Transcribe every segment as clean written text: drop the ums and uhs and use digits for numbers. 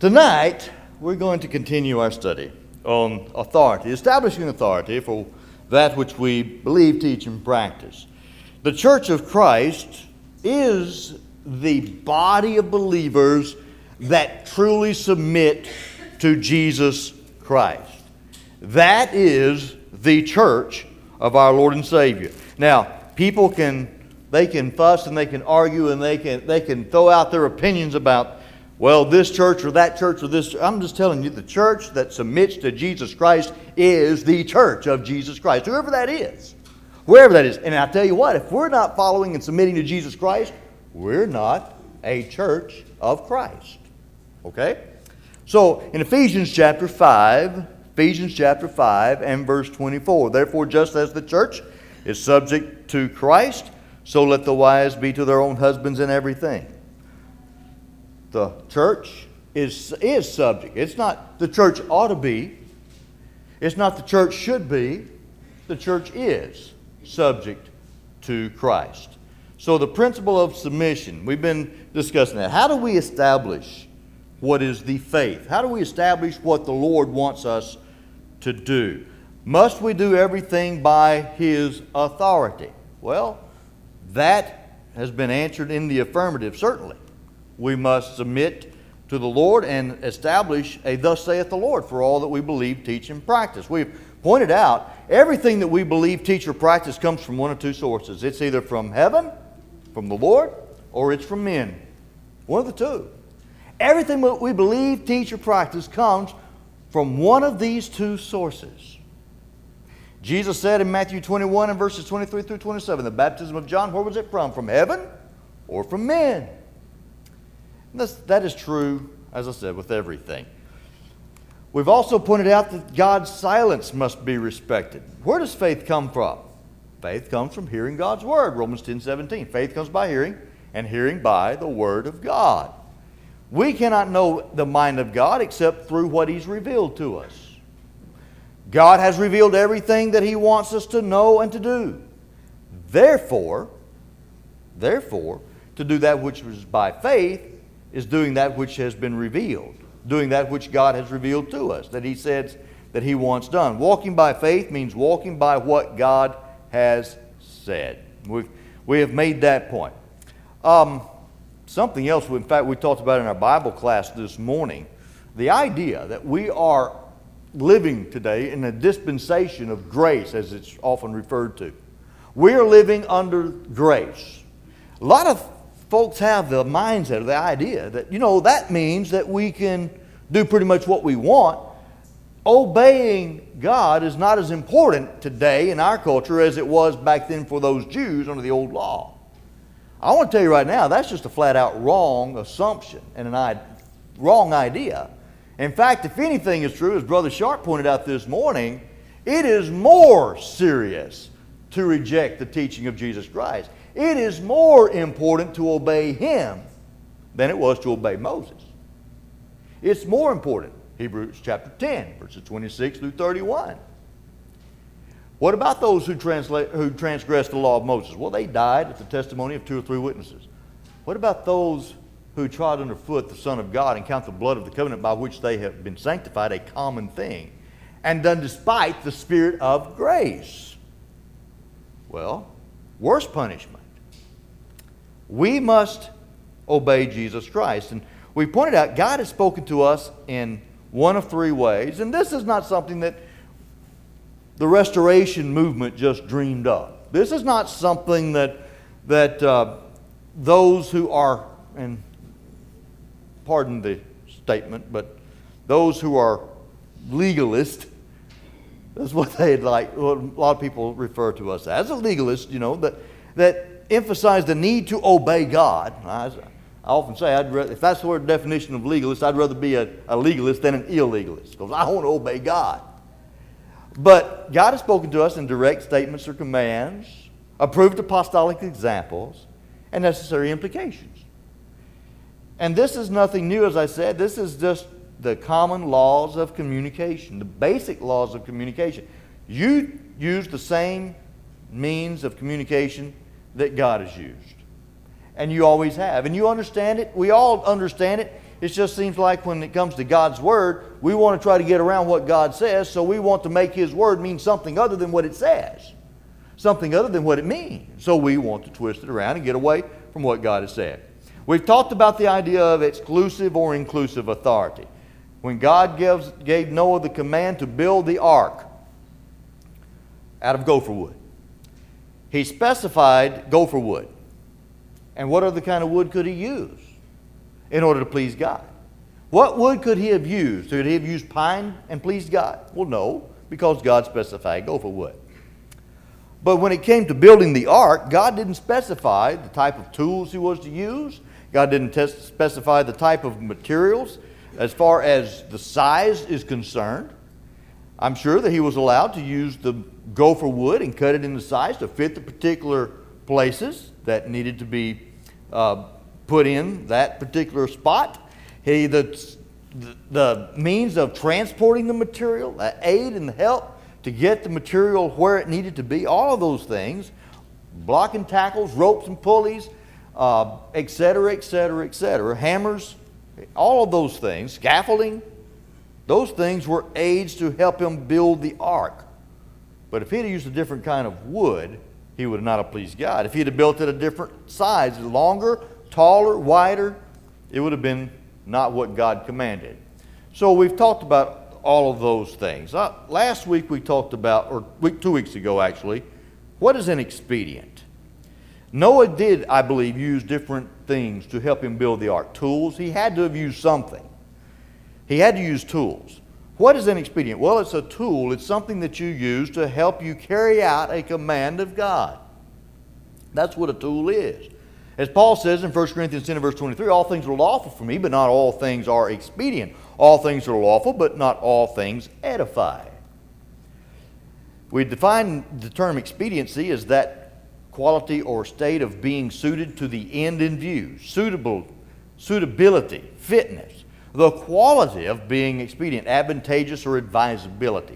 Tonight, we're going to continue our study on authority, establishing authority for that which we believe, teach, and practice. The Church of Christ is the body of believers that truly submit to Jesus Christ. That is the church of our Lord and Savior. Now, people can fuss and they can argue and they can throw out their opinions about, well, this church or that church or this. I'm just telling you, the church that submits to Jesus Christ is the church of Jesus Christ, whoever that is, wherever that is. And I'll tell you what, if we're not following and submitting to Jesus Christ, we're not a church of Christ. Okay? So, in Ephesians chapter 5 and verse 24, therefore, just as the church is subject to Christ, so let the wives be to their own husbands in everything. The church is subject. It's not the church ought to be. It's not the church should be. The church is subject to Christ. So the principle of submission, we've been discussing that. How do we establish what is the faith? How do we establish what the Lord wants us to do? Must we do everything by His authority? Well, that has been answered in the affirmative, certainly. We must submit to the Lord and establish a thus saith the Lord for all that we believe, teach, and practice. We've pointed out everything that we believe, teach, or practice comes from one of two sources. It's either from heaven, from the Lord, or it's from men. One of the two. Everything that we believe, teach, or practice comes from one of these two sources. Jesus said in Matthew 21 and verses 23 through 27, the baptism of John, where was it from? From heaven or from men? That is true, as I said, with everything. We've also pointed out that God's silence must be respected. Where does faith come from? Faith comes from hearing God's Word, Romans 10:17. Faith comes by hearing, and hearing by the Word of God. We cannot know the mind of God except through what He's revealed to us. God has revealed everything that He wants us to know and to do. Therefore, to do that which is by faith is doing that which has been revealed, doing that which God has revealed to us, that He says that He wants done. Walking by faith means walking by what God has said. We have made that point. Something else, in fact, we talked about in our Bible class this morning, the idea that we are living today in a dispensation of grace, as it's often referred to. We are living under grace. A lot of folks have the mindset or the idea that, that means that we can do pretty much what we want. Obeying God is not as important today in our culture as it was back then for those Jews under the old law. I want to tell you right now, that's just a flat out wrong assumption and wrong idea. In fact, if anything is true, as Brother Sharp pointed out this morning, it is more serious to reject the teaching of Jesus Christ. It is more important to obey Him than it was to obey Moses. It's more important. Hebrews chapter 10, verses 26 through 31. What about those who transgressed the law of Moses? Well, they died at the testimony of 2 or 3 witnesses. What about those who trod underfoot the Son of God and count the blood of the covenant by which they have been sanctified a common thing, and done despite the Spirit of grace? Well, worse punishment. We must obey Jesus Christ. And we pointed out God has spoken to us in one of 3 ways. And this is not something that the Restoration movement just dreamed up. This is not something that those who are, and pardon the statement, but those who are legalist, that's what they'd like. What a lot of people refer to us as a legalist, that emphasize the need to obey God. I often say, if that's the word definition of legalist, I'd rather be a legalist than an illegalist, because I want to obey God. But God has spoken to us in direct statements or commands, approved apostolic examples, and necessary implications. And this is nothing new, as I said. This is just the common laws of communication, the basic laws of communication. You use the same means of communication that God has used. And you always have. And you understand it. We all understand it. It just seems like when it comes to God's Word, we want to try to get around what God says, so we want to make His Word mean something other than what it says, something other than what it means. So we want to twist it around and get away from what God has said. We've talked about the idea of exclusive or inclusive authority. When God gave Noah the command to build the ark out of gopher wood, He specified gopher wood. And what other kind of wood could He use in order to please God? What wood could He have used? Could He have used pine and pleased God? Well, no, because God specified gopher wood. But when it came to building the ark, God didn't specify the type of tools He was to use. God didn't specify the type of materials as far as the size is concerned. I'm sure that He was allowed to use the gopher wood and cut it into size to fit the particular places that needed to be put in that particular spot. The means of transporting the material, the aid and the help to get the material where it needed to be, all of those things, blocking tackles, ropes and pulleys, etc., etc., etc., hammers, all of those things, scaffolding, those things were aids to help Him build the ark. But if He had used a different kind of wood, He would not have pleased God. If He had built it a different size, longer, taller, wider, it would have been not what God commanded. So we've talked about all of those things. Last week we talked about, or 2 weeks ago actually, what is an expedient? Noah did, I believe, use different things to help him build the ark. Tools. He had to have used something. He had to use tools. What is an expedient? Well, it's a tool. It's something that you use to help you carry out a command of God. That's what a tool is. As Paul says in 1 Corinthians 10 verse 23, all things are lawful for me, but not all things are expedient. All things are lawful, but not all things edify. We define the term expediency as that quality or state of being suited to the end in view, suitability, fitness, the quality of being expedient, advantageous, or advisability.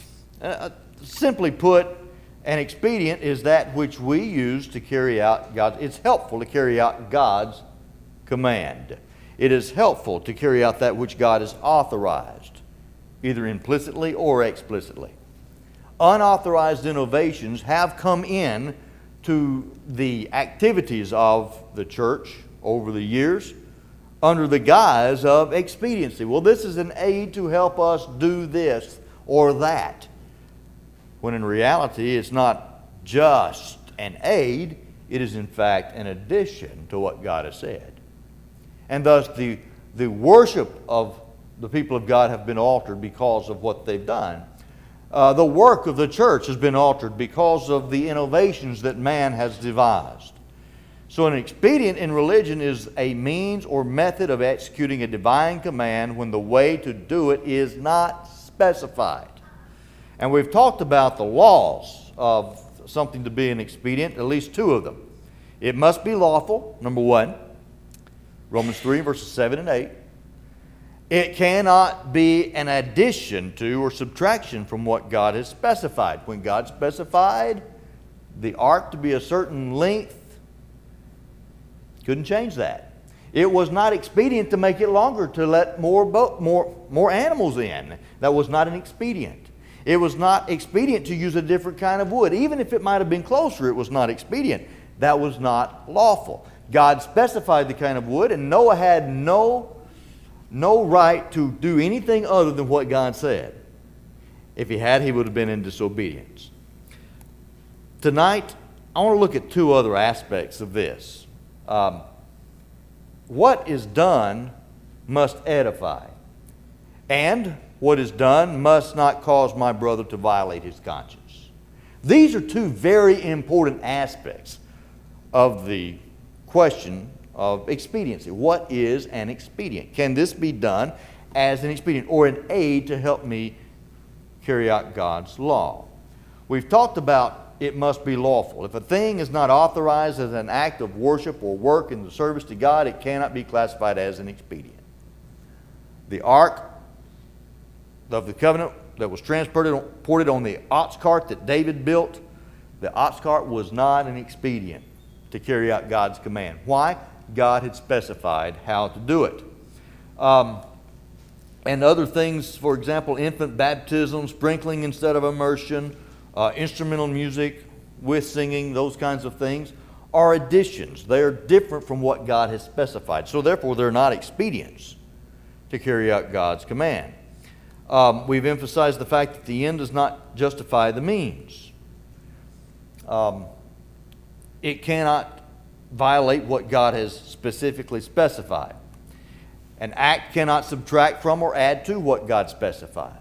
Simply put, an expedient is that which we use to carry out God's. It's helpful to carry out God's command. It is helpful to carry out that which God has authorized, either implicitly or explicitly. Unauthorized innovations have come in to the activities of the church over the years under the guise of expediency. Well, this is an aid to help us do this or that. When in reality, it's not just an aid, it is in fact an addition to what God has said. And thus the worship of the people of God have been altered because of what they've done. The work of the church has been altered because of the innovations that man has devised. So an expedient in religion is a means or method of executing a divine command when the way to do it is not specified. And we've talked about the laws of something to be an expedient, at least two of them. It must be lawful, number one, Romans 3 verses 7 and 8. It cannot be an addition to or subtraction from what God has specified. When God specified the ark to be a certain length, couldn't change that. It was not expedient to make it longer, to let more animals in. That was not an expedient. It was not expedient to use a different kind of wood. Even if it might have been closer, it was not expedient. That was not lawful. God specified the kind of wood, and Noah had no right to do anything other than what God said. If he had, he would have been in disobedience. Tonight, I want to look at two other aspects of this. What is done must edify, and what is done must not cause my brother to violate his conscience. These are two very important aspects of the question of expediency. What is an expedient? Can this be done as an expedient or an aid to help me carry out God's law? We've talked about it must be lawful. If a thing is not authorized as an act of worship or work in the service to God, it cannot be classified as an expedient. The ark of the covenant that was transported on the ox cart that David built, the ox cart was not an expedient to carry out God's command. Why? God had specified how to do it. And other things, for example, infant baptism, sprinkling instead of immersion, instrumental music with singing, those kinds of things, are additions. They are different from what God has specified. So therefore, they're not expedients to carry out God's command. We've emphasized the fact that the end does not justify the means. It cannot violate what God has specifically specified. An act cannot subtract from or add to what God specifies.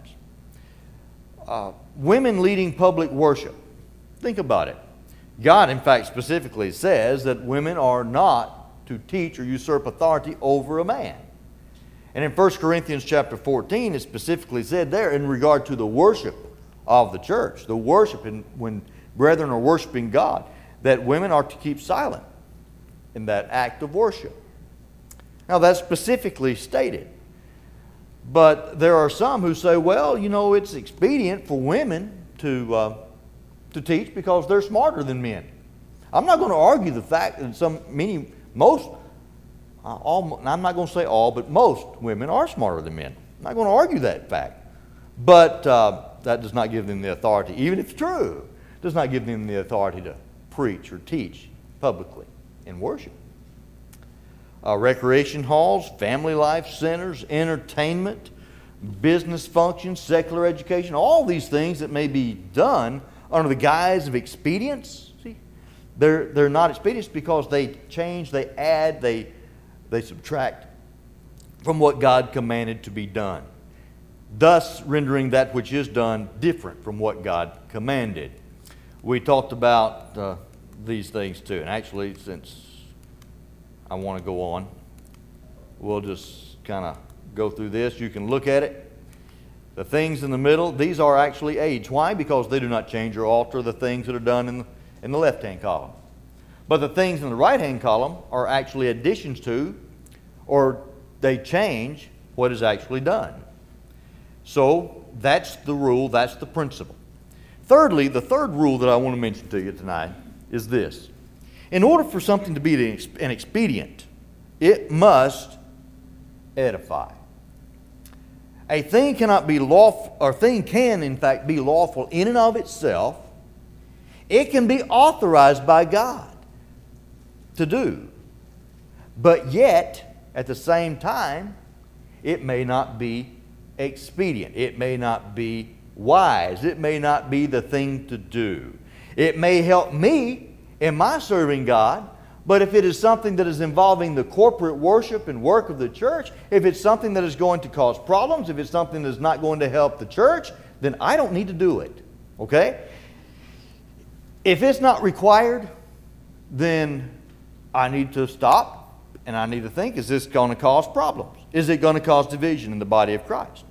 Women leading public worship. Think about it. God, in fact, specifically says that women are not to teach or usurp authority over a man. And in 1 Corinthians chapter 14, it specifically said there in regard to the worship of the church, the worship when brethren are worshiping God, that women are to keep silent in that act of worship. Now, that's specifically stated. But there are some who say, well, you know, it's expedient for women to teach because they're smarter than men. I'm not going to argue the fact that I'm not going to say all, but most women are smarter than men. I'm not going to argue that fact. But that does not give them the authority, even if it's true, does not give them the authority to preach or teach publicly in worship. Recreation halls, family life centers, entertainment, business functions, secular education, all these things that may be done under the guise of expedience. See, they're not expedience because they change, they add, they subtract from what God commanded to be done, thus rendering that which is done different from what God commanded. We talked about these things too, and actually, since I want to go on, we'll just kind of go through this. You can look at it. The things in the middle, these are actually aids. Why? Because they do not change or alter the things that are done in the left-hand column. But the things in the right-hand column are actually additions to, or they change what is actually done. So that's the rule, that's the principle. Thirdly, the third rule that I want to mention to you tonight is this. In order for something to be an expedient, it must edify. A thing cannot be lawful, or thing can in fact be lawful in and of itself. It can be authorized by God to do. But yet, at the same time, it may not be expedient. It may not be wise. It may not be the thing to do. It may help me in my serving God, but if it is something that is involving the corporate worship and work of the church, if it's something that is going to cause problems, if it's something that is not going to help the church, then I don't need to do it. Okay? If it's not required, then I need to stop and I need to think, is this going to cause problems? Is it going to cause division in the body of Christ?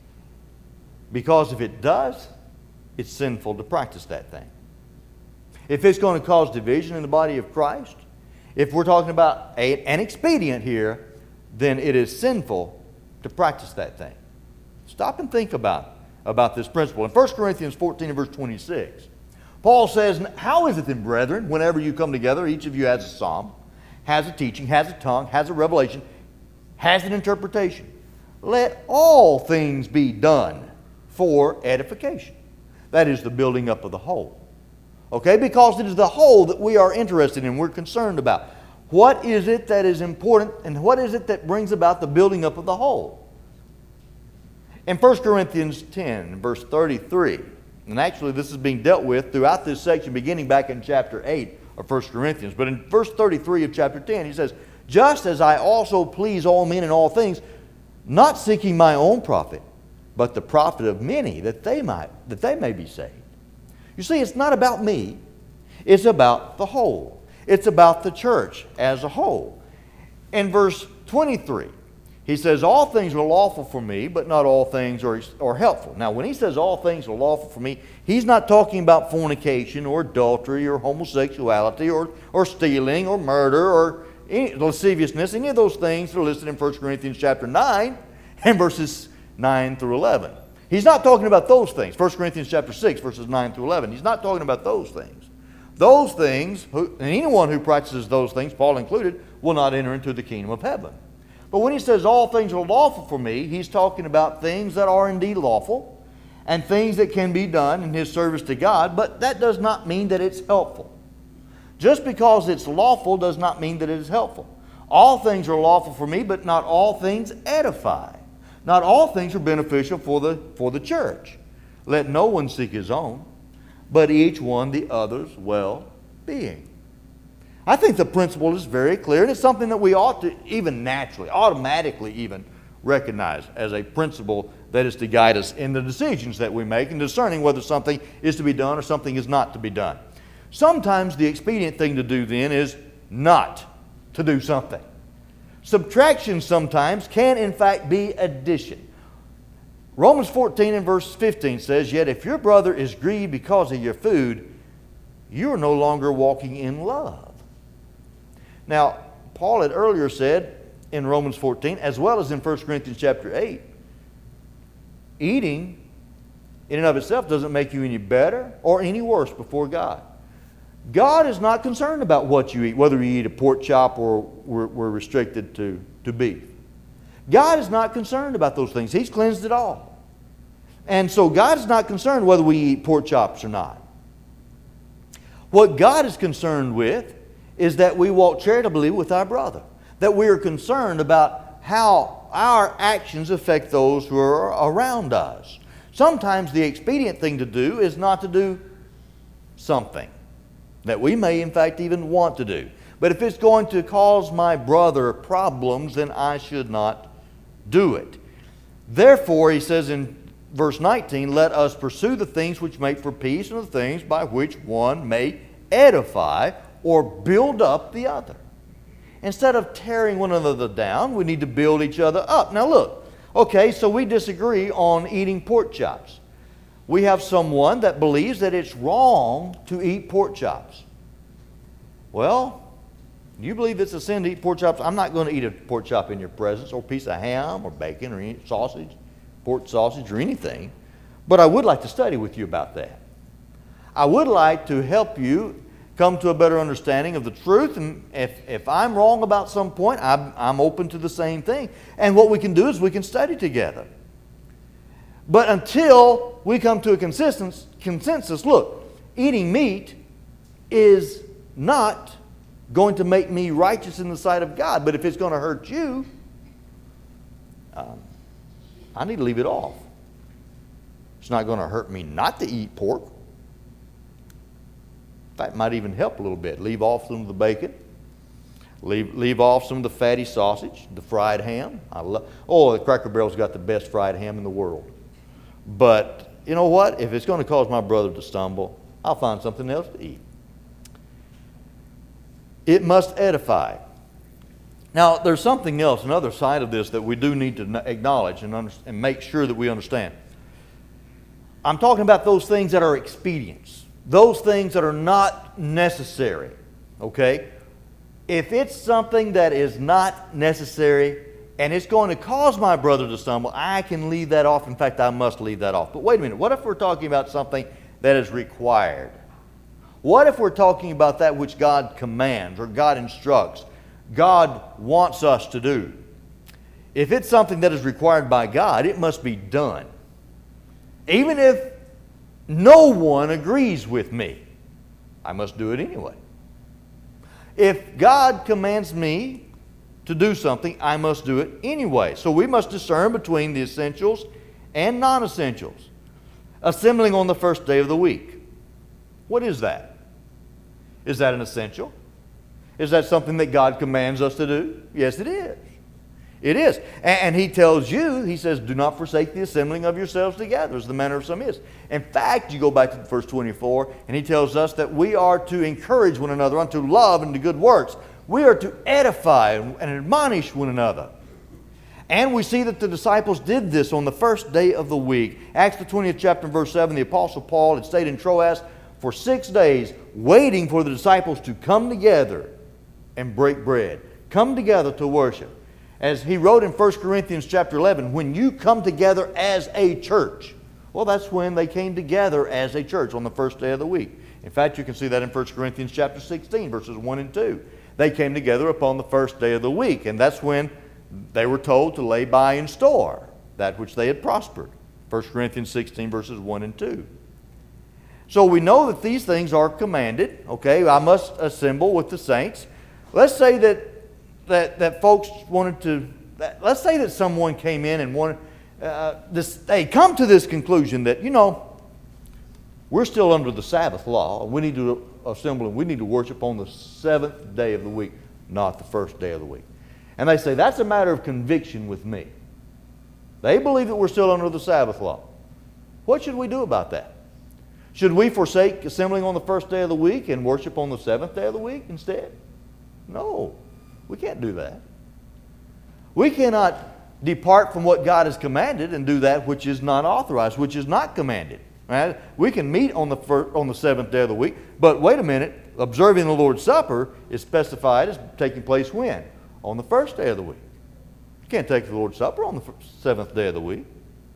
Because if it does, it's sinful to practice that thing. If it's going to cause division in the body of Christ, if we're talking about an expedient here, then it is sinful to practice that thing. Stop and think about this principle. In 1 Corinthians 14 and verse 26, Paul says, how is it then, brethren, whenever you come together, each of you has a psalm, has a teaching, has a tongue, has a revelation, has an interpretation. Let all things be done for edification. That is the building up of the whole. Okay, because it is the whole that we are interested in, we're concerned about. What is it that is important and what is it that brings about the building up of the whole? In 1 Corinthians 10, verse 33, and actually this is being dealt with throughout this section beginning back in chapter 8 of 1 Corinthians, but in verse 33 of chapter 10 he says, just as I also please all men in all things, not seeking my own profit, but the profit of many, that they may be saved. You see, it's not about me. It's about the whole. It's about the church as a whole. In verse 23, he says, all things are lawful for me, but not all things are helpful. Now, when he says all things are lawful for me, he's not talking about fornication or adultery or homosexuality or stealing or murder or lasciviousness, any of those things that are listed in 1 Corinthians chapter 9 and verses 9 through 11. He's not talking about those things. 1 Corinthians chapter 6, verses 9 through 11. He's not talking about those things. Those things, and anyone who practices those things, Paul included, will not enter into the kingdom of heaven. But when he says all things are lawful for me, he's talking about things that are indeed lawful and things that can be done in his service to God, but that does not mean that it's helpful. Just because it's lawful does not mean that it is helpful. All things are lawful for me, but not all things edify. Not all things are beneficial for the church. Let no one seek his own, but each one the other's well-being. I think the principle is very clear, and it's something that we ought to even naturally, automatically even recognize as a principle that is to guide us in the decisions that we make in discerning whether something is to be done or something is not to be done. Sometimes the expedient thing to do then is not to do something. Subtraction sometimes can in fact be addition. Romans 14 and verse 15 says, "Yet if your brother is grieved because of your food, you are no longer walking in love." Now, Paul had earlier said in Romans 14, as well as in 1 Corinthians chapter 8, eating in and of itself doesn't make you any better or any worse before God. God is not concerned about what you eat, whether you eat a pork chop or we're restricted to beef. God is not concerned about those things. He's cleansed it all. And so God is not concerned whether we eat pork chops or not. What God is concerned with is that we walk charitably with our brother, that we are concerned about how our actions affect those who are around us. Sometimes the expedient thing to do is not to do something that we may in fact even want to do. But if it's going to cause my brother problems, then I should not do it. Therefore, he says in verse 19, "Let us pursue the things which make for peace and the things by which one may edify or build up the other." Instead of tearing one another down, we need to build each other up. Now look, okay, so we disagree on eating pork chops. We have someone that believes that it's wrong to eat pork chops. Well, you believe it's a sin to eat pork chops? I'm not going to eat a pork chop in your presence, or a piece of ham or bacon or any sausage, pork sausage or anything. But I would like to study with you about that. I would like to help you come to a better understanding of the truth, and if I'm wrong about some point, I'm open to the same thing. And what we can do is we can study together. But until we come to a consensus, look, eating meat is not going to make me righteous in the sight of God. But if it's going to hurt you, I need to leave it off. It's not going to hurt me not to eat pork. In fact, it might even help a little bit. Leave off some of the bacon. Leave off some of the fatty sausage, the fried ham. The Cracker Barrel's got the best fried ham in the world. But you know what? If it's going to cause my brother to stumble, I'll find something else to eat. It must edify. Now, there's something else, another side of this that we do need to acknowledge and make sure that we understand. I'm talking about those things that are expedients, those things that are not necessary, okay? If it's something that is not necessary and it's going to cause my brother to stumble, I can leave that off. In fact, I must leave that off. But wait a minute, what if we're talking about something that is required? What if we're talking about that which God commands or God instructs, God wants us to do? If it's something that is required by God, it must be done. Even if no one agrees with me, I must do it anyway. If God commands me to do something, I must do it anyway. So we must discern between the essentials and non-essentials. Assembling on the first day of the week. What is that? Is that an essential? Is that something that God commands us to do? Yes, it is. It is. And He tells you, He says, do not forsake the assembling of yourselves together, as the manner of some is. In fact, you go back to verse 24, and He tells us that we are to encourage one another unto love and to good works. We are to edify and admonish one another. And we see that the disciples did this on the first day of the week. Acts the 20th chapter and verse 7, the Apostle Paul had stayed in Troas for 6 days, waiting for the disciples to come together and break bread. Come together to worship. As he wrote in 1 Corinthians chapter 11, when you come together as a church. Well, that's when they came together as a church on the first day of the week. In fact, you can see that in 1 Corinthians chapter 16, verses 1 and 2. They came together upon the first day of the week, and that's when they were told to lay by in store that which they had prospered. 1 Corinthians 16, verses 1 and 2. So we know that these things are commanded. Okay, I must assemble with the saints. Let's say that folks wanted to, let's say that someone came in and wanted, they come to this conclusion that, we're still under the Sabbath law. We need to assemble and we need to worship on the seventh day of the week, not the first day of the week. And they say, that's a matter of conviction with me. They believe that we're still under the Sabbath law. What should we do about that? Should we forsake assembling on the first day of the week and worship on the seventh day of the week instead? No, we can't do that. We cannot depart from what God has commanded and do that which is not authorized, which is not commanded. Right? We can meet on the seventh day of the week, but wait a minute, observing the Lord's Supper is specified as taking place when? On the first day of the week. You can't take the Lord's Supper on the seventh day of the week.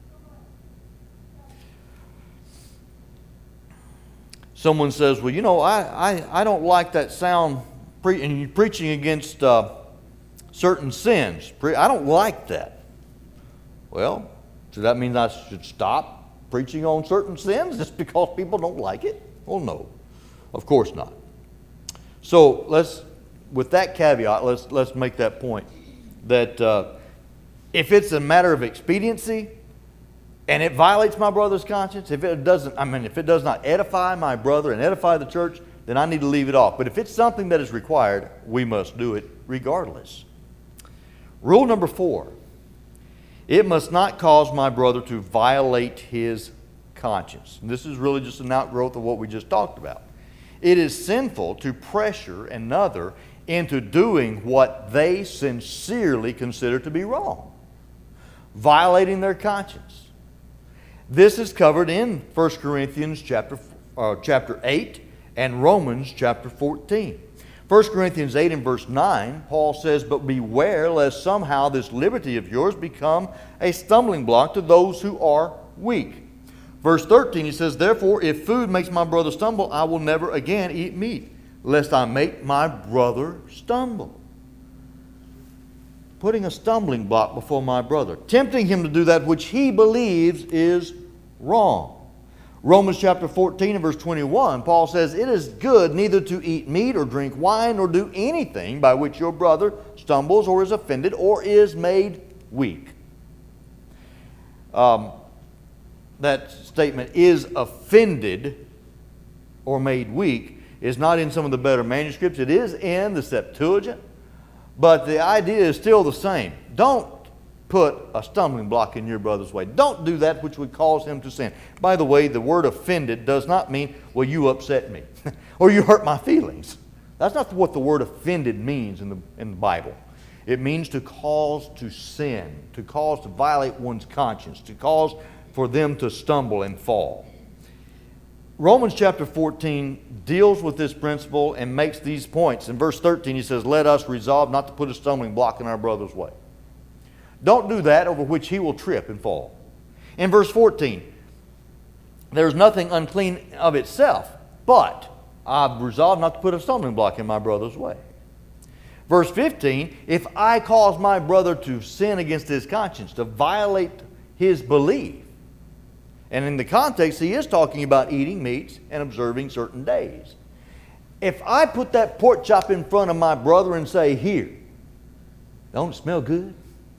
Someone says, well, I don't like that sound, and you're preaching against certain sins. I don't like that. Well, does that mean I should stop preaching on certain sins just because people don't like it? Well, no, of course not. So with that caveat, let's make that point that if it's a matter of expediency and it violates my brother's conscience, if it does not edify my brother and edify the church, then I need to leave it off. But if it's something that is required, we must do it regardless. Rule number 4. It must not cause my brother to violate his conscience. And this is really just an outgrowth of what we just talked about. It is sinful to pressure another into doing what they sincerely consider to be wrong, violating their conscience. This is covered in 1 Corinthians chapter 8 and Romans chapter 14. 1 Corinthians 8 and verse 9, Paul says, but beware lest somehow this liberty of yours become a stumbling block to those who are weak. Verse 13, he says, therefore, if food makes my brother stumble, I will never again eat meat, lest I make my brother stumble. Putting a stumbling block before my brother, tempting him to do that which he believes is wrong. Romans chapter 14 and verse 21, Paul says, it is good neither to eat meat or drink wine or do anything by which your brother stumbles or is offended or is made weak. That statement, is offended or made weak, is not in some of the better manuscripts. It is in the Septuagint, but the idea is still the same. Don't put a stumbling block in your brother's way. Don't do that which would cause him to sin. By the way, the word offended does not mean, well, you upset me or you hurt my feelings. That's not what the word offended means in the Bible. It means to cause to sin, to cause to violate one's conscience, to cause for them to stumble and fall. Romans chapter 14 deals with this principle and makes these points. In verse 13 he says, let us resolve not to put a stumbling block in our brother's way. Don't do that over which he will trip and fall. In verse 14, there's nothing unclean of itself, but I've resolved not to put a stumbling block in my brother's way. Verse 15, if I cause my brother to sin against his conscience, to violate his belief, and in the context he is talking about eating meats and observing certain days. If I put that pork chop in front of my brother and say, here, don't it smell good?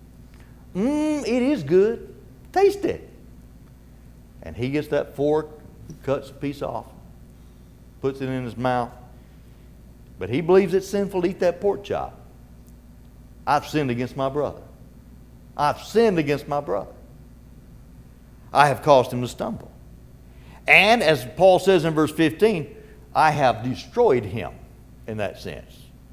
It is good. Taste it. And he gets that fork, cuts a piece off, puts it in his mouth. But he believes it's sinful to eat that pork chop. I've sinned against my brother. I've sinned against my brother. I have caused him to stumble. And as Paul says in verse 15, I have destroyed him in that sense.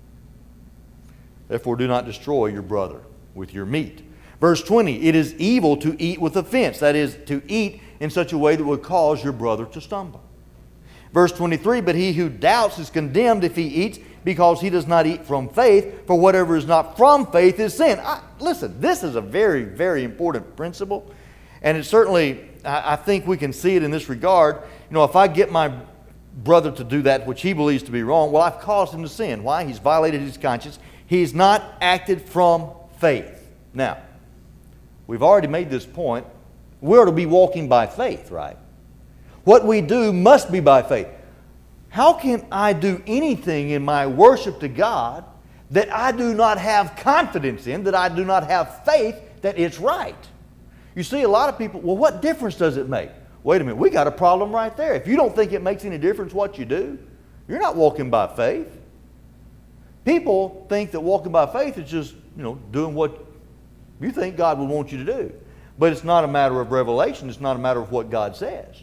Therefore do not destroy your brother with your meat. Verse 20, it is evil to eat with offense. That is, to eat in such a way that would cause your brother to stumble. Verse 23, but he who doubts is condemned if he eats, because he does not eat from faith, for whatever is not from faith is sin. Listen, this is a very, very important principle. And it certainly, I think we can see it in this regard. If I get my brother to do that which he believes to be wrong, well, I've caused him to sin. Why? He's violated his conscience. He's not acted from faith. Now, we've already made this point. We're to be walking by faith, right? What we do must be by faith. How can I do anything in my worship to God that I do not have confidence in, that I do not have faith that it's right? You see, a lot of people, well, what difference does it make? Wait a minute, we got a problem right there. If you don't think it makes any difference what you do, you're not walking by faith. People think that walking by faith is just, doing what you think God would want you to do. But it's not a matter of revelation. It's not a matter of what God says.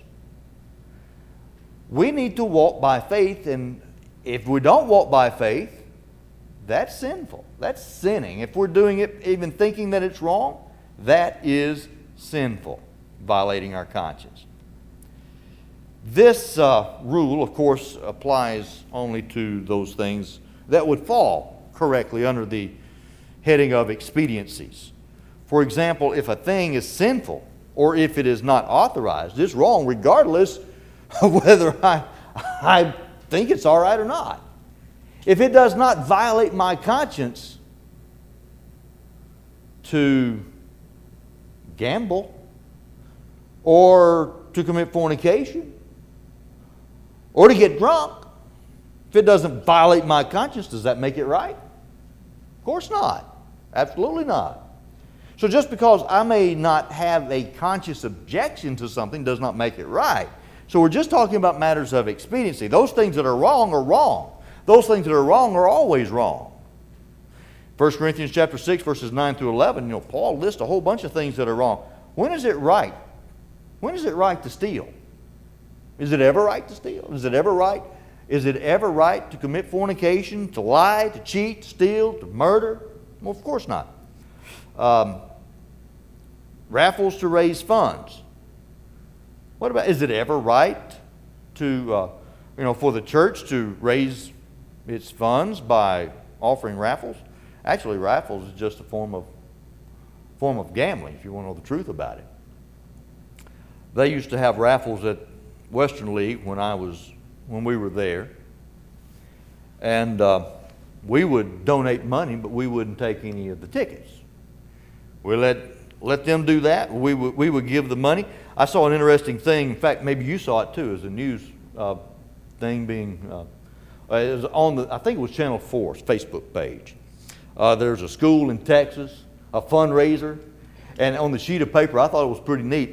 We need to walk by faith, and if we don't walk by faith, that's sinful. That's sinning. If we're doing it even thinking that it's wrong, that is sinful, violating our conscience. This rule, of course, applies only to those things that would fall correctly under the heading of expediencies. For example, if a thing is sinful or if it is not authorized, it's wrong regardless of whether I think it's all right or not. If it does not violate my conscience to gamble or to commit fornication or to get drunk, if it doesn't violate my conscience, does that make it right? Of course not. Absolutely not. So just because I may not have a conscious objection to something does not make it right. So we're just talking about matters of expediency. Those things that are wrong are wrong. Those things that are wrong are always wrong. 1 Corinthians chapter 6, verses 9 through 11, Paul lists a whole bunch of things that are wrong. When is it right? When is it right to steal? Is it ever right to steal? Is it ever right? Is it ever right to commit fornication, to lie, to cheat, to steal, to murder? Well, of course not. Raffles to raise funds. What about, is it ever right to, for the church to raise its funds by offering raffles? Actually, raffles is just a form of gambling, if you want to know the truth about it. They used to have raffles at Western League when we were there, and we would donate money, but we wouldn't take any of the tickets. We let them do that. We would give the money. I saw an interesting thing. In fact, maybe you saw it too, as a news thing being. It was on I think it was Channel 4's Facebook page. There's a school in Texas, a fundraiser, and on the sheet of paper, I thought it was pretty neat.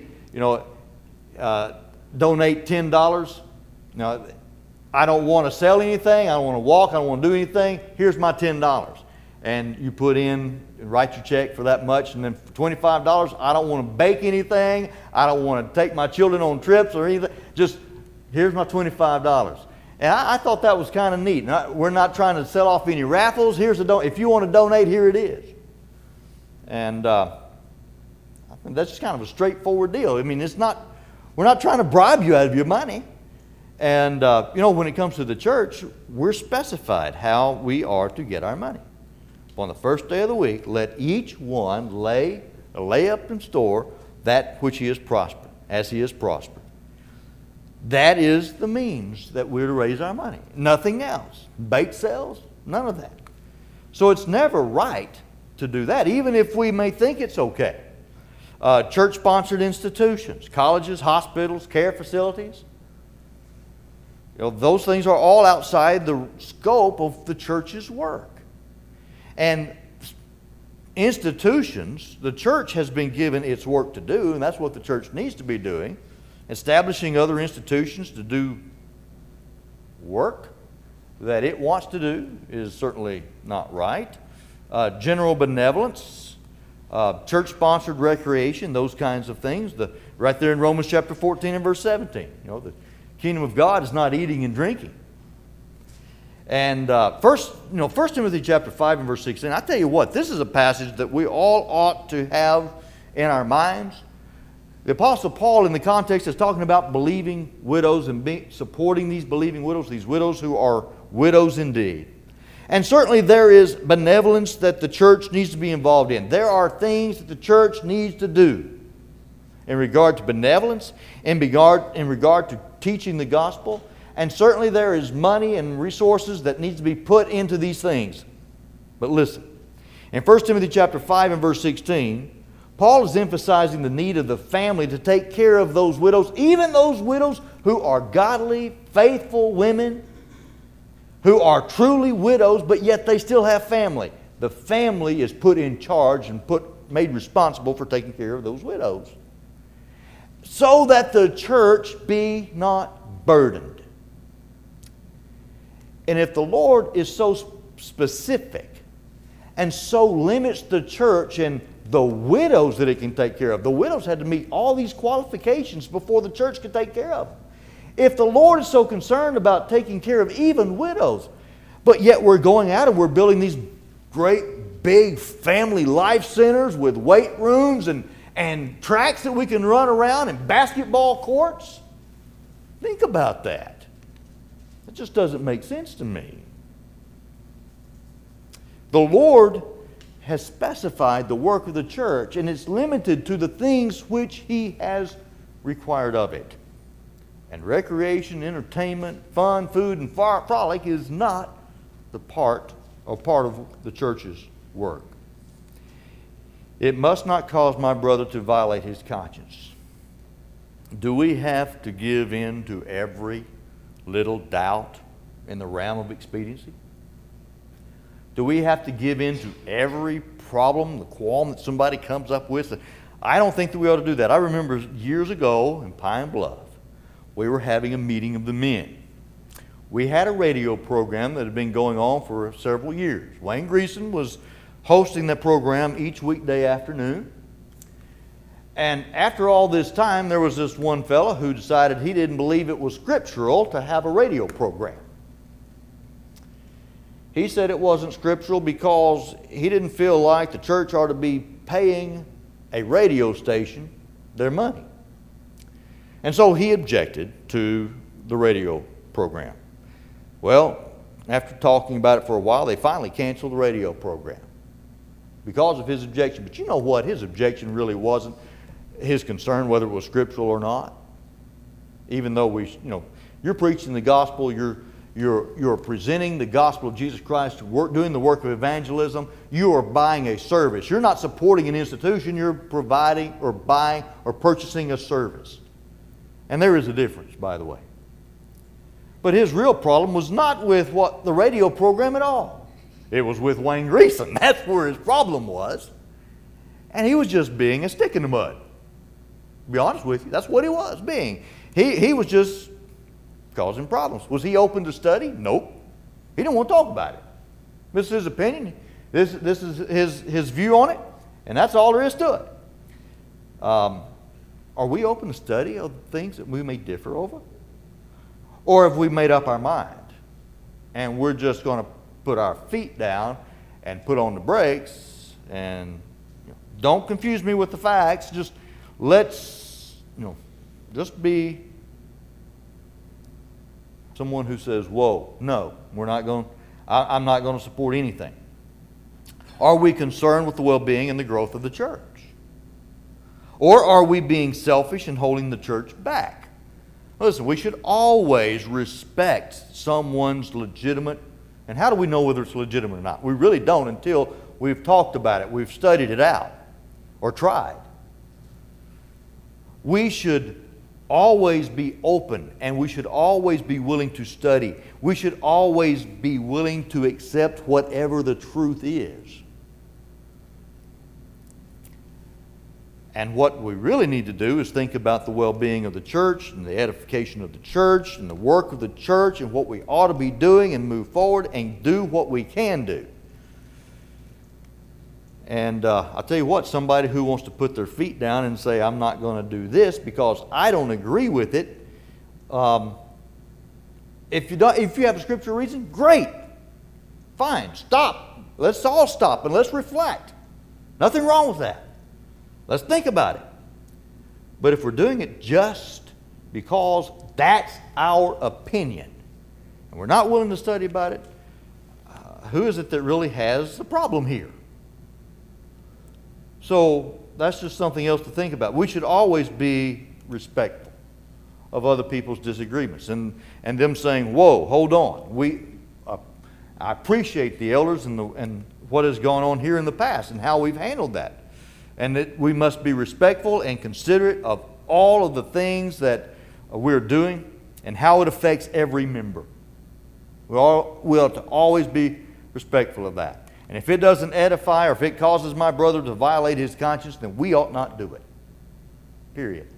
Donate $10. Now, I don't want to sell anything. I don't want to walk. I don't want to do anything. Here's my $10. And you put in and write your check for that much. And then for $25, I don't want to bake anything. I don't want to take my children on trips or anything. Just, here's my $25. And I thought that was kind of neat. We're not trying to sell off any raffles. If you want to donate, here it is. And I think that's just kind of a straightforward deal. I mean, we're not trying to bribe you out of your money. And, when it comes to the church, we're specified how we are to get our money. On the first day of the week, let each one lay up in store that which he has prospered, as he has prospered. That is the means that we're to raise our money. Nothing else. Bake sales, none of that. So it's never right to do that, even if we may think it's okay. Church-sponsored institutions, colleges, hospitals, care facilities, those things are all outside the scope of the church's work. And institutions, the church has been given its work to do, and that's what the church needs to be doing. Establishing other institutions to do work that it wants to do is certainly not right. General benevolence, church-sponsored recreation, those kinds of things. Right there in Romans chapter 14 and verse 17. The kingdom of God is not eating and drinking. And 1 Timothy chapter 5 and verse 16, I tell you what, this is a passage that we all ought to have in our minds. The Apostle Paul, in the context, is talking about believing widows and supporting these believing widows, these widows who are widows indeed. And certainly there is benevolence that the church needs to be involved in. There are things that the church needs to do in regard to benevolence, in regard to teaching the gospel. And certainly there is money and resources that needs to be put into these things. But listen, In 1 Timothy chapter 5 and verse 16, Paul is emphasizing the need of the family to take care of those widows, even those widows who are godly, faithful women, who are truly widows, but yet they still have family. The family is put in charge and made responsible for taking care of those widows, so that the church be not burdened. And if the Lord is so specific and so limits the church and the widows that it can take care of, the widows had to meet all these qualifications before the church could take care of them. If the Lord is so concerned about taking care of even widows, but yet we're going out and we're building these great big family life centers with weight rooms and tracks that we can run around and basketball courts, think about that. It just doesn't make sense to me. The Lord has specified the work of the church, and it's limited to the things which He has required of it. And recreation, entertainment, fun, food, and frolic is not the part of the church's work. It must not cause my brother to violate his conscience. Do we have to give in to every little doubt in the realm of expediency? Do we have to give in to every problem, the qualm that somebody comes up with? I don't think that we ought to do that. I remember years ago in Pine Bluff, we were having a meeting of the men. We had a radio program that had been going on for several years. Wayne Greason was hosting that program each weekday afternoon. And after all this time, there was this one fellow who decided he didn't believe it was scriptural to have a radio program. He said it wasn't scriptural because he didn't feel like the church ought to be paying a radio station their money. And so he objected to the radio program. Well, after talking about it for a while, they finally canceled the radio program because of his objection. But you know what? His objection really wasn't his concern whether it was scriptural or not. Even though you're preaching the gospel, you're presenting the gospel of Jesus Christ, doing the work of evangelism. You are buying a service. You're not supporting an institution. You're providing or buying or purchasing a service. And there is a difference, by the way. But his real problem was not with the radio program at all. It was with Wayne Greason. That's where his problem was. And he was just being a stick in the mud. To be honest with you, that's what he was being. He was just causing problems. Was he open to study? Nope. He didn't want to talk about it. This is his opinion. This is his view on it. And that's all there is to it. Are we open to study of things that we may differ over? Or have we made up our mind and we're just going to put our feet down and put on the brakes and don't confuse me with the facts. Just let's just be someone who says, whoa, no, I'm not going to support anything. Are we concerned with the well-being and the growth of the church? Or are we being selfish and holding the church back? Listen, we should always respect someone's legitimate. And how do we know whether it's legitimate or not? We really don't until we've talked about it, we've studied it out, or tried. We should always be open, and we should always be willing to study. We should always be willing to accept whatever the truth is. And what we really need to do is think about the well-being of the church and the edification of the church and the work of the church and what we ought to be doing and move forward and do what we can do. And I'll tell you what, somebody who wants to put their feet down and say, I'm not going to do this because I don't agree with it, if you have a scriptural reason, great. Fine, stop. Let's all stop and let's reflect. Nothing wrong with that. Let's think about it. But if we're doing it just because that's our opinion, and we're not willing to study about it, who is it that really has the problem here? So that's just something else to think about. We should always be respectful of other people's disagreements and them saying, whoa, hold on. I appreciate the elders and what has gone on here in the past and how we've handled that. And that we must be respectful and considerate of all of the things that we're doing and how it affects every member. We ought to always be respectful of that. And if it doesn't edify or if it causes my brother to violate his conscience, then we ought not do it. Period.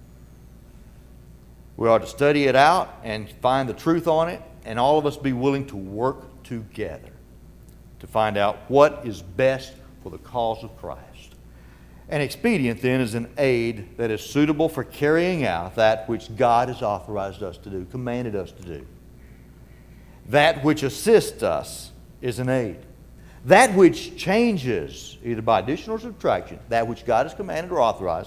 We ought to study it out and find the truth on it, and all of us be willing to work together to find out what is best for the cause of Christ. An expedient, then, is an aid that is suitable for carrying out that which God has authorized us to do, commanded us to do. That which assists us is an aid. That which changes, either by addition or subtraction, that which God has commanded or authorized,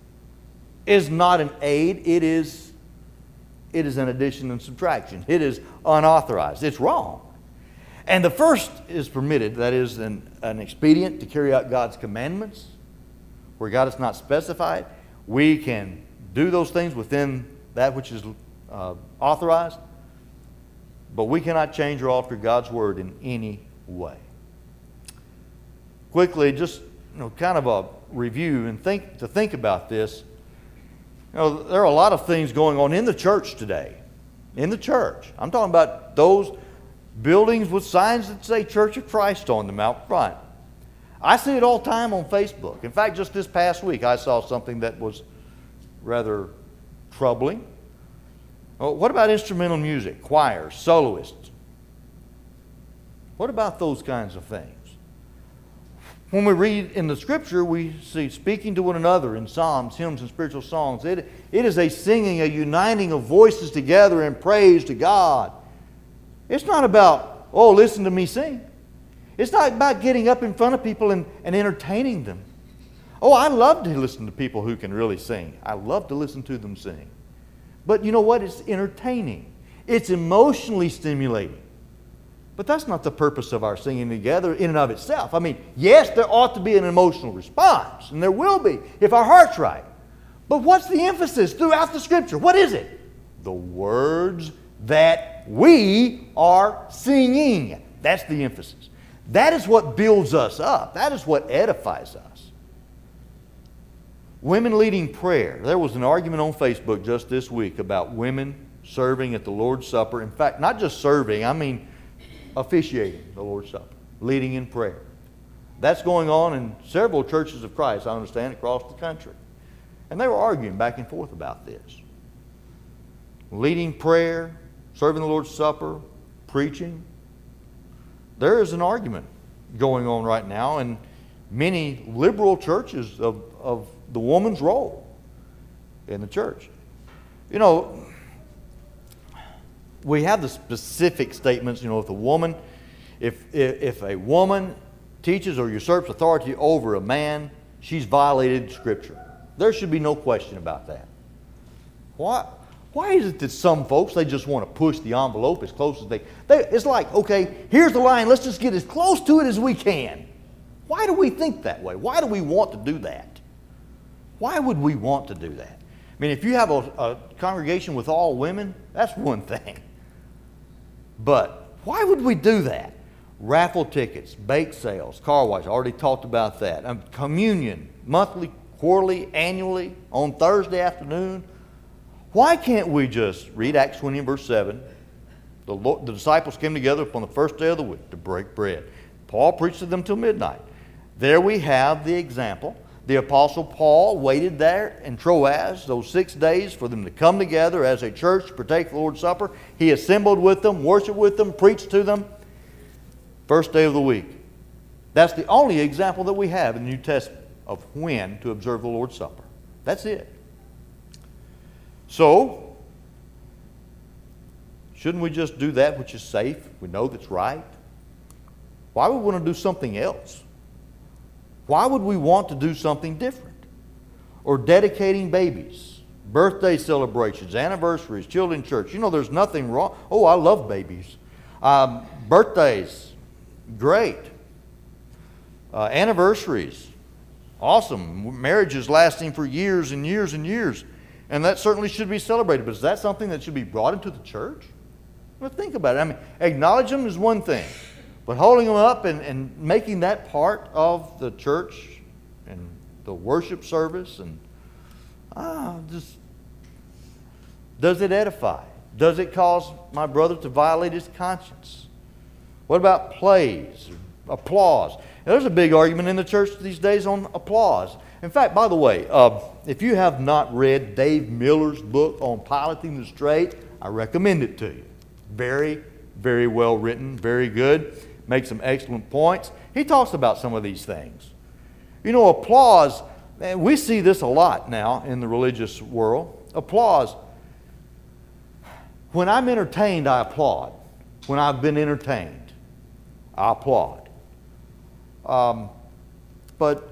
is not an aid. It is an addition and subtraction. It is unauthorized. It's wrong. And the first is permitted, that is an expedient to carry out God's commandments, where God has not specified. We can do those things within that which is authorized, but we cannot change or alter God's word in any way. Quickly, just kind of a review and think about this. There are a lot of things going on in the church today. In the church. I'm talking about those buildings with signs that say Church of Christ on them out front. I see it all the time on Facebook. In fact, just this past week, I saw something that was rather troubling. What about instrumental music, choirs, soloists? What about those kinds of things? When we read in the Scripture, we see speaking to one another in psalms, hymns, and spiritual songs. It is a singing, a uniting of voices together in praise to God. It's not about, oh, listen to me sing. It's not about getting up in front of people and entertaining them. Oh, I love to listen to people who can really sing. I love to listen to them sing. But you know what? It's entertaining. It's emotionally stimulating. But that's not the purpose of our singing together in and of itself. I mean, yes, there ought to be an emotional response, and there will be if our heart's right. But what's the emphasis throughout the Scripture? What is it? The words that we are singing. That's the emphasis. That is what builds us up. That is what edifies us. Women leading prayer. There was an argument on Facebook just this week about women serving at the Lord's Supper. In fact, not just serving, I mean officiating the Lord's Supper, leading in prayer. That's going on in several churches of Christ, I understand, across the country. And they were arguing back and forth about this. Leading prayer, serving the Lord's Supper, preaching. There is an argument going on right now in many liberal churches of the woman's role in the church. You know, we have the specific statements, if a woman teaches or usurps authority over a man, she's violated Scripture. There should be no question about that. Why is it that some folks, they just want to push the envelope as close as it's like, okay, here's the line, let's just get as close to it as we can. Why do we think that way? Why do we want to do that? Why would we want to do that? I mean, if you have a congregation with all women, that's one thing. But why would we do that? Raffle tickets, bake sales, car wash, I already talked about that. Communion, monthly, quarterly, annually, on Thursday afternoon. Why can't we just read Acts 20 and verse 7? The disciples came together upon the first day of the week to break bread. Paul preached to them till midnight. There we have the example. The Apostle Paul waited there in Troas those 6 days for them to come together as a church to partake the Lord's Supper. He assembled with them, worshiped with them, preached to them. First day of the week. That's the only example that we have in the New Testament of when to observe the Lord's Supper. That's it. So, shouldn't we just do that which is safe? We know that's right. Why would we want to do something else? Why would we want to do something different? Or dedicating babies, birthday celebrations, anniversaries, children's church. There's nothing wrong. Oh, I love babies. Birthdays, great. Anniversaries, awesome. Marriages lasting for years and years and years. And that certainly should be celebrated. But is that something that should be brought into the church? Well, think about it. I mean, acknowledge them is one thing, but holding them up and making that part of the church and the worship service and just does it edify? Does it cause my brother to violate his conscience? What about praise, applause? Now, there's a big argument in the church these days on applause. In fact, by the way, if you have not read Dave Miller's book on piloting the straight, I recommend it to you. Very, very well written, very good. Makes some excellent points. He talks about some of these things. You know, applause, and we see this a lot now in the religious world. Applause. When I'm entertained, I applaud. When I've been entertained, I applaud. But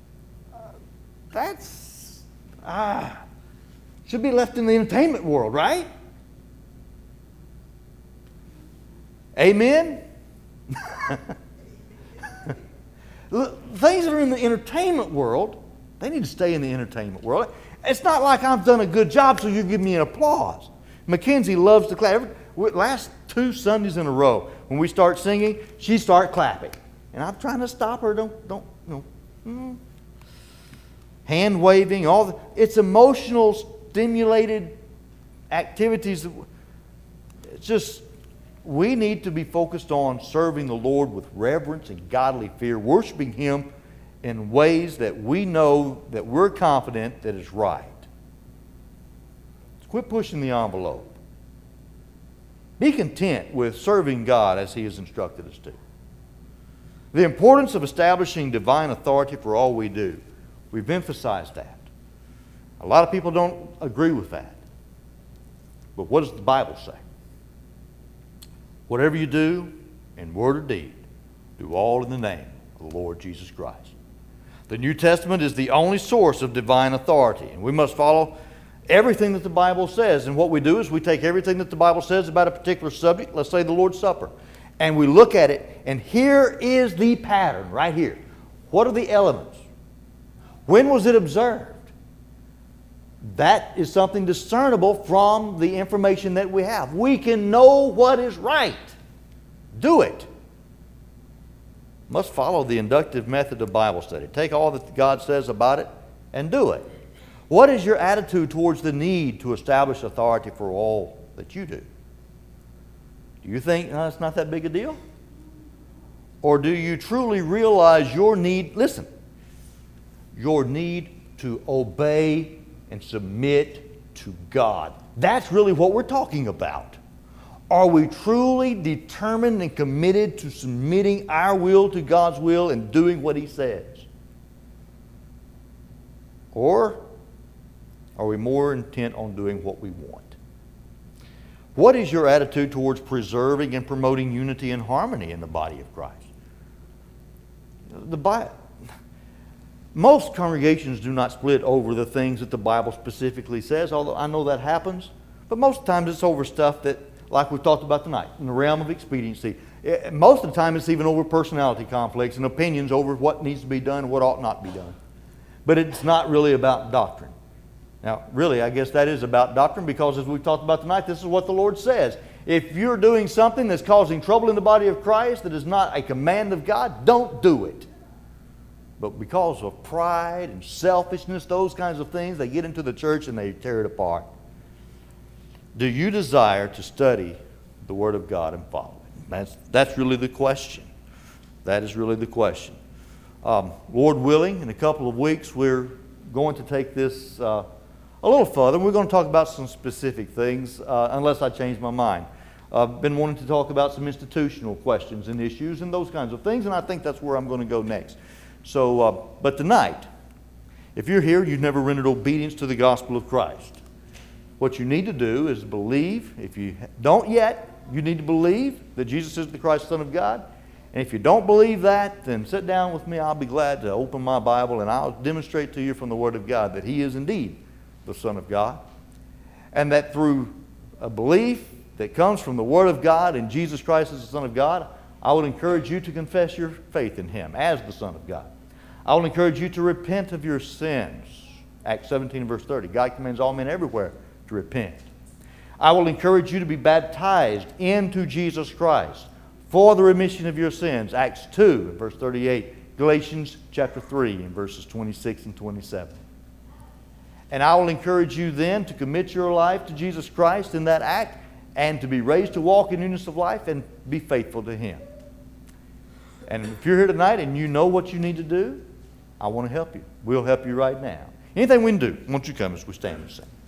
that's should be left in the entertainment world, right? Amen? Things that are in the entertainment world, they need to stay in the entertainment world. It's not like I've done a good job, so you give me an applause. Mackenzie loves to clap. Last 2 Sundays in a row, when we start singing, she starts clapping. And I'm trying to stop her. Hand waving, it's emotional, stimulated activities. It's just, we need to be focused on serving the Lord with reverence and godly fear, worshiping Him in ways that we know, that we're confident that is right. Quit pushing the envelope. Be content with serving God as He has instructed us to. The importance of establishing divine authority for all we do. We've emphasized that. A lot of people don't agree with that. But what does the Bible say? Whatever you do, in word or deed, do all in the name of the Lord Jesus Christ. The New Testament is the only source of divine authority, and we must follow everything that the Bible says. And what we do is we take everything that the Bible says about a particular subject, let's say the Lord's Supper, and we look at it, and here is the pattern right here. What are the elements? When was it observed? That is something discernible from the information that we have. We can know what is right. Do it. Must follow the inductive method of Bible study. Take all that God says about it and do it. What is your attitude towards the need to establish authority for all that you do? Do you think it's not that big a deal? Or do you truly realize your need, listen, your need to obey and submit to God? That's really what we're talking about. Are we truly determined and committed to submitting our will to God's will and doing what He says? Or are we more intent on doing what we want? What is your attitude towards preserving and promoting unity and harmony in the body of Christ? Most congregations do not split over the things that the Bible specifically says, although I know that happens. But most of the time it's over stuff that, like we talked about tonight, in the realm of expediency. Most of the time it's even over personality conflicts and opinions over what needs to be done and what ought not be done. But it's not really about doctrine. Now, really, I guess that is about doctrine, because as we've talked about tonight, this is what the Lord says. If you're doing something that's causing trouble in the body of Christ that is not a command of God, don't do it. But because of pride and selfishness, those kinds of things, they get into the church and they tear it apart. Do you desire to study the Word of God and follow it? That's really the question. That is really the question. Lord willing, in a couple of weeks, we're going to take this a little further. We're going to talk about some specific things, unless I change my mind. I've been wanting to talk about some institutional questions and issues and those kinds of things, and I think that's where I'm going to go next. So, but tonight, if you're here, you've never rendered obedience to the gospel of Christ. What you need to do is believe. If you don't yet, you need to believe that Jesus is the Christ, Son of God. And if you don't believe that, then sit down with me. I'll be glad to open my Bible and I'll demonstrate to you from the Word of God that He is indeed the Son of God. And that through a belief that comes from the Word of God and Jesus Christ as the Son of God, I would encourage you to confess your faith in Him as the Son of God. I will encourage you to repent of your sins. Acts 17 verse 30. God commands all men everywhere to repent. I will encourage you to be baptized into Jesus Christ for the remission of your sins. Acts 2, verse 38. Galatians chapter 3, in verses 26 and 27. And I will encourage you then to commit your life to Jesus Christ in that act and to be raised to walk in newness of life and be faithful to Him. And if you're here tonight and you know what you need to do, I want to help you. We'll help you right now. Anything we can do, won't you come as we stand and sing?